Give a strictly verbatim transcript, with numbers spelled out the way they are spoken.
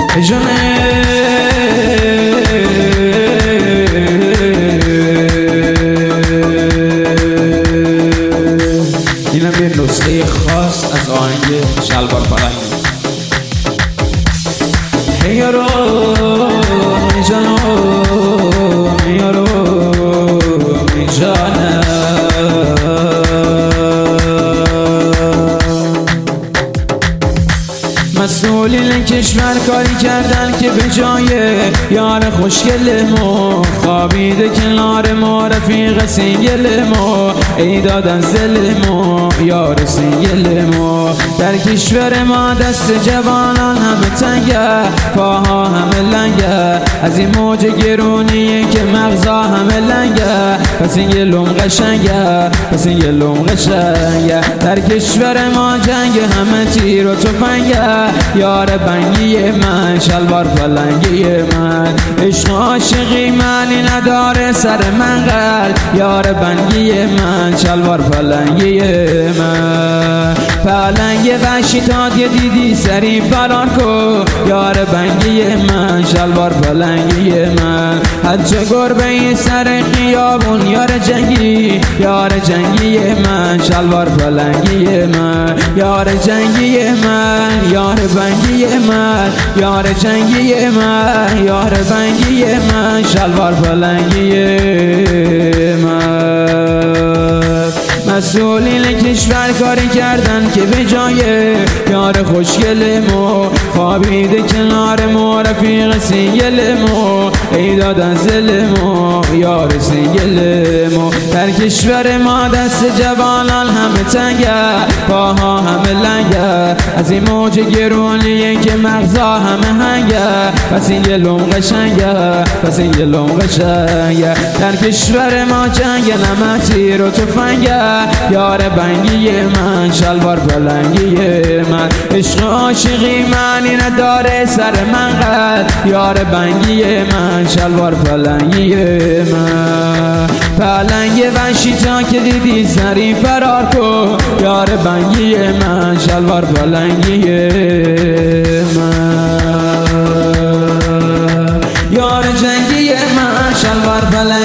جانه اینم یه نسخه خاص از آهنگ شلوار پلنگی. یارو جانو یارو جانم مسئولین کشور کاری کردن که به جای یار خوشگل ما خوابیده کنار ما رفیق سینگل ما ای دادن زل ما یار سینگل ما. در کشور ما دست جوانان همه تنگه پاها همه لنگه از این موج گرونیه که مغزا همه لنگه پس این یه لوم قشنگه پس این یه لوم قشنگه. در کشور ما جنگ همه تیر و تفنگه یار بنگی من شلوار پلنگی من عشق عاشقی منی نداره سر من قلب یار بنگی من شلوار پلنگی من. پلنگ وحشی تا دیدی سری فرار کن یار بنگی من شلوار پلنگی من. حج گربه سر خیابون یار جنگی یار جنگی من شلوار پلنگی من یار جنگی من یار بنگی من یار جنگی من یار بنگی من شلوار پلنگی من. مسئولین کشور کاری کردن که به جای یار خوشگل ما خوابیده کنار ما رفیق سینگل ما ای دادن زل ما یار سینگل ما. در کشور ما دست جوانان همه تنگه پاها همه لنگه از این موج گرونیه که مغزا همه هنگه پس این یه لوم قشنگه پس این یه لوم قشنگه. در کشور ما جنگ نمه تیر و تفنگه یار بنگی من شلوار پلنگی من عشق عاشقی منی نداره سر من قد یار بنگی من شلوار پلنگی من. پلنگ وحشی تا که دیدی سری فرار کن یار بنگی من شلوار پلنگی من یار جنگی من شلوار پلنگی